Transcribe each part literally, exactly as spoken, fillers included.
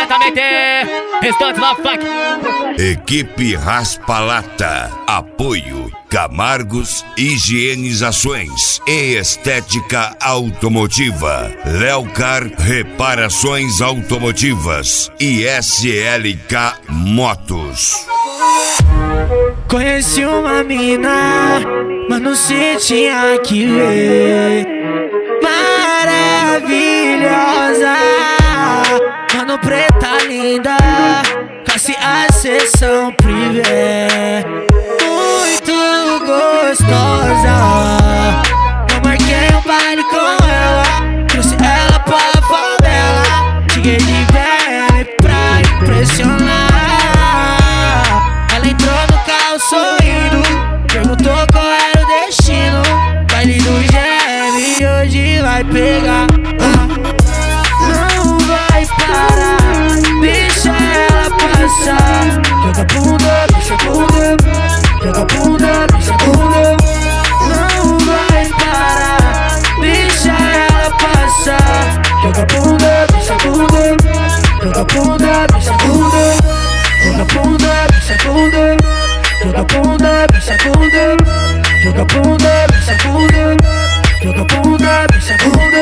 diretamente, Restante Love Funk. Equipe Raspa-Lata. Apoio Camargos Higienizações e Estética Automotiva, Leocar Reparações Automotivas e S L K Motos. Conheci uma mina, mas não se tinha que ver. Maravilhosa, mano, preta linda, classe A, sessão privê. Muito gostosa, eu marquei um baile com ela, trouxe ela pra favela. Cheguei de velho pra impressionar. Ela entrou no carro sorrindo, perguntou qual era o destino. Baile do G M e hoje vai pegar. Não vai parar, deixa ela passar. Joga bunda, deixa bunda, joga bunda, deixa bunda. Não vai parar, deixa ela passar. Joga bunda, deixa bunda, joga bunda, deixa bunda. Joga bunda, deixa bunda, joga bunda, deixa bunda. Joga bunda, deixa bunda, joga bunda, deixa bunda.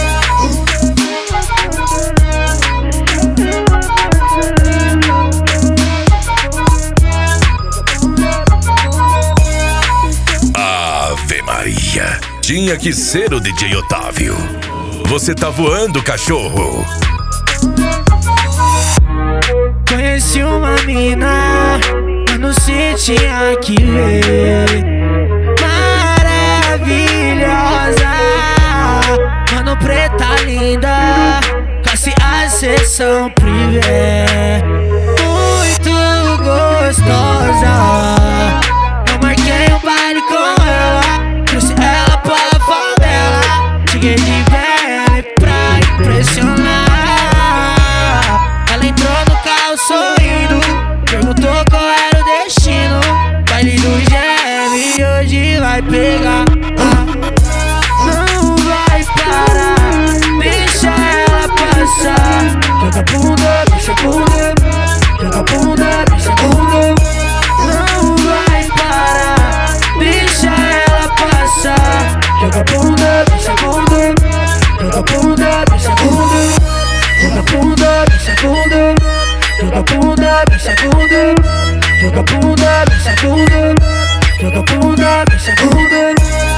Ave Maria, tinha que ser o D J Otávio. Você tá voando, cachorro. Conheci uma mina, mas não se tinha que ver. Maravilhosa, mano, preta linda, classe A, sessão privê. Muito gostosa, eu marquei um baile com ela, trouxe ela pra favela. Cheguei de velho pra impressionar. Ela entrou no carro sorrindo, perguntou qual era o destino. Baile do G M e hoje vai pegar. Não vai parar, deixa ela passar. Joga bunda, deixa bunda, joga bunda, deixa bunda. Não vai parar, deixa ela passar. Joga bunda, deixa bunda, joga bunda, deixa bunda. Joga bunda, deixa bunda, joga bunda, deixa bunda. Joga bunda, deixa bunda, joga bunda, deixa bunda.